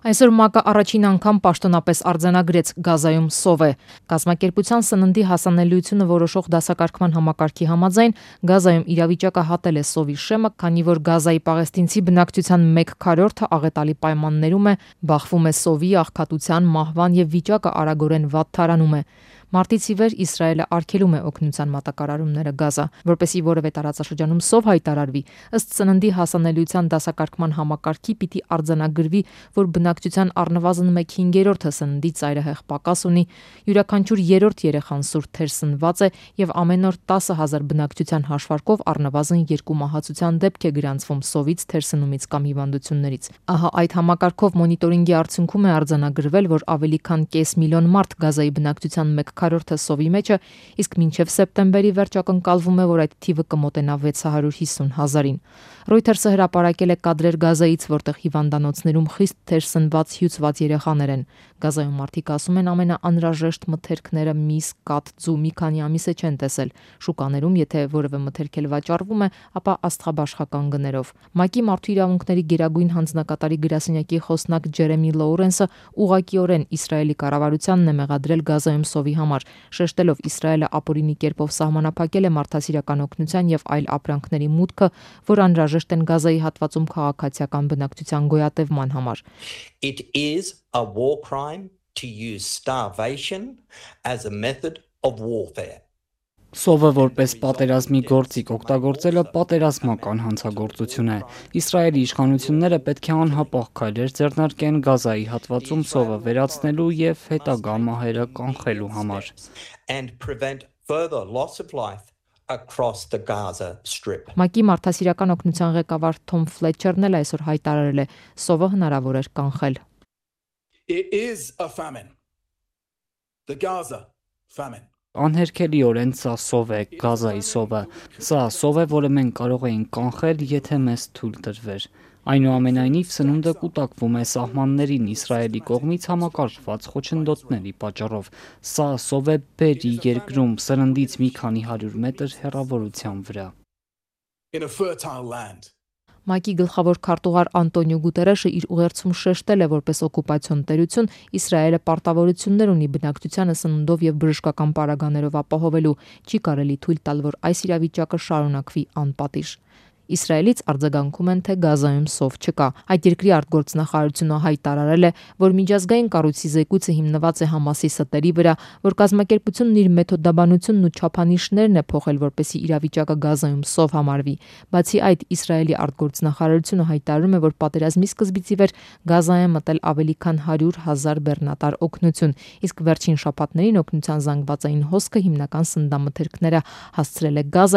Այսօր ՄԱԿ-ը առաջին անգամ պաշտոնապես արձանագրեց Գազայում սով է։ Կազմակերպության սննդի հասանելիությունը որոշող դասակարգման համակարգի համաձայն Գազայում իրավիճակը հատել է սովի շեմը, քանի որ Գազայի պաղեստինցի բնակչության 1/4-ը աղետալի պայմաններում է, բախվում է սովի, աղքատության, մահվան եւ վիճակը արագորեն վատթարանում է։ Մարտից ի վեր Իսրայելը արգելում է օգնության մատակարարումները Գազա, որպեսզի որևէ տարածաշրջանում սով հայտարարվի, ըստ սննդի հասանելիության դասակարգման համակարգի պիտի արձանագրվի, որ բնակչության առնվազն 1/5-ը սննդի ծայրահեղ պակաս ունի, յուրաքանչյուր երրորդ երեխան սուր թերսնված է եւ ամեն օր 10,000 բնակչության հաշվարկով առնվազն 2 մահացության դեպք է գրանցվում սովից, թերսնումից կամ հիվանդություններից։ Ահա այդ համակարգով մոնիտորինգի արդյունքում է արձանագրվել, որ ավելի քան կես միլիոն մարդ Գազայի բնակչության 1/4-ը սովի մեջ է, իսկ մինչև սեպտեմբերի վերջ ակնկալվում է, որ այդ թիվը կմոտենա 650,000-ին։ Reuters-ը հրապարակել է կադրեր Գազայից, որտեղ հիվանդանոցներում խիստ թերսնված հյուծված երեխաներ են։ Գազայում մարդիկ ասում են ամենաանհրաժեշտ մթերքները միս, կաթ, ձու մի քանի ամիս է չեն տեսել։ Շուկաներում, եթե որևէ մթերք էլ վաճառվում է, ապա աստղաբաշխական գներով։ ՄԱԿ-ի մարդու իրավունքների գերագույն հանձնակատարի գրասենյակի խոսնակ Ջերեմի Լոուրենսը ուղղակիորեն Իսրայելի կառավարությանն է մեղադրել Գազայում սովի համար, շեշտելով Իսրայելը ապօրինի կերպով սահմանափակել է մարդասիրական օգնության եւ այլ ապրանքների մուտքը, որ անհրաժեշտ են Գազայի հատվածում քաղաքացիական բնակչության գոյատևման համար։ It is a war crime to use starvation as a method of warfare. Սովը որպես պատերազմի գործիք օգտագործելը պատերազմական հանցագործություն է։ Իսրայելի իշխանությունները պետք է անհապաղ քայլեր ձեռնարկեն Գազայի հատվածում սովը վերացնելու եւ հետագա մահերը կանխելու համար։ And prevent further loss of life across the Gaza Strip. ՄԱԿ-ի մարդասիրական օգնության ղեկավար Թոմ Ֆլետչերն էլ այսօր հայտարարել է, սովը հնարավոր էր կանխել։ It is a famine. The Gaza famine. Անհերքելիորեն սա սով է, Գազայի սովը։ Սա սով է, որը մենք կարող էինք կանխել, եթե մեզ թույլ տրվեր։ Այնուամենայնիվ սնունդը կուտակվում է սահմաններին Իսրայելի կողմից համակարգված խոչընդոտների պատճառով։ Սա սով է Բերի երկրում, սննդից մի քանի 100 մետր հեռավորության վրա։ In a fertile land. ՄԱԿ-ի գլխավոր քարտուղար Անտոնիո Գուտերեշը իր ուղերձում շեշտել է, որպես օկուպացիոն տերություն Իսրայելը պարտավորություններ ունի բնակչությանը սննդով եւ բժշկական պարագաներով ապահովելու, չի կարելի թույլ տալ, որ այս իրավիճակը շարունակվի անպատիժ։ Իսրայելից արձագանքում են, թե Գազայում սով չկա։ Այդ երկրի արտգործնախարարությունը հայտարարել է, որ միջազգային կառույցի զեկույցը հիմնված է Համասի ստերի վրա, որ կազմակերպությունն իր մեթոդաբանությունն ու չափանիշներն է փոխել, որպեսզի իրավիճակը Գազայում սով համարվի։ Բացի այդ, Իսրայելի արտգործնախարարությունը հայտարարում է, որ պատերազմի սկզբից ի վեր Գազա է մտել ավելի քան 100,000 բեռնատար օգնություն, իսկ վերջին շաբաթներին օգնության զանգվածային հոսքը հիմնական սննդամթերքները հասցրել է Գազա,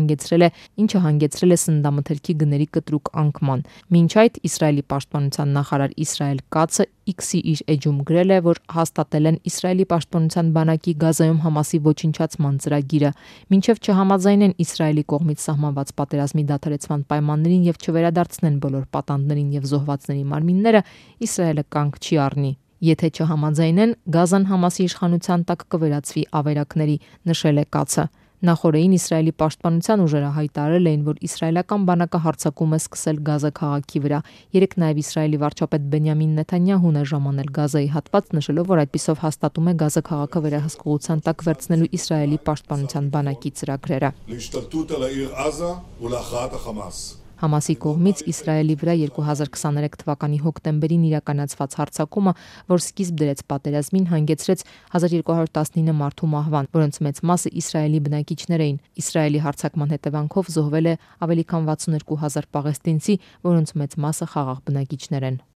ինչը հանգեցրել է սննդամթերքի գների կտրուկ անկման։ Մինչ այդ Իսրայելի պաշտպանության նախարար Իսրայել Կացը X-ի իր էջում գրել է, որ հաստատել են Իսրայելի պաշտպանության բանակի Գազայում Համասի ոչնչացման ծրագիրը, մինչև չհամաձայնեն Իսրայելի կողմից սահմանված պատերազմի դադարեցման պայմաններին եւ չվերադարձնեն բոլոր պատանդներին եւ զոհվածների մարմինները, Իսրայելը կանգ չի առնի։ Եթե չհամաձայնեն, Գազան Համասի իշխանության տակ կվերածվի ավերակների, նշել է Կացը։ Նախորդին Իսրայելի պաշտպանության ուժերը հայտարարել էին, որ իսրայելական բանակը հարձակում է սկսել Գազա քաղաքի վրա։ Երեկ նաև Իսրայելի վարչապետ Բենյամին Նեթանյահուն է ժամանել Գազայի հատված, նշելով, որ այդպիսով հաստատում է Գազա քաղաքը վերահսկողության տակ վերցնելու Իսրայելի պաշտպանության բանակի ծրագրերը։ Համասի կողմից Իսրայելի վրա 2023 թվականի հոկտեմբերին իրականացված հարձակումը, որ սկիզբ դրեց պատերազմին, հանգեցրեց 1219 մարդու մահվան, որոնց մեծ մասը Իսրայելի բնակիչներ էին։ Իսրայելի հարձակման հետևանքով զոհվել է ավելի քան 62,000 պաղեստինցի, որոնց մեծ մասը խաղաղ բնակիչներ են։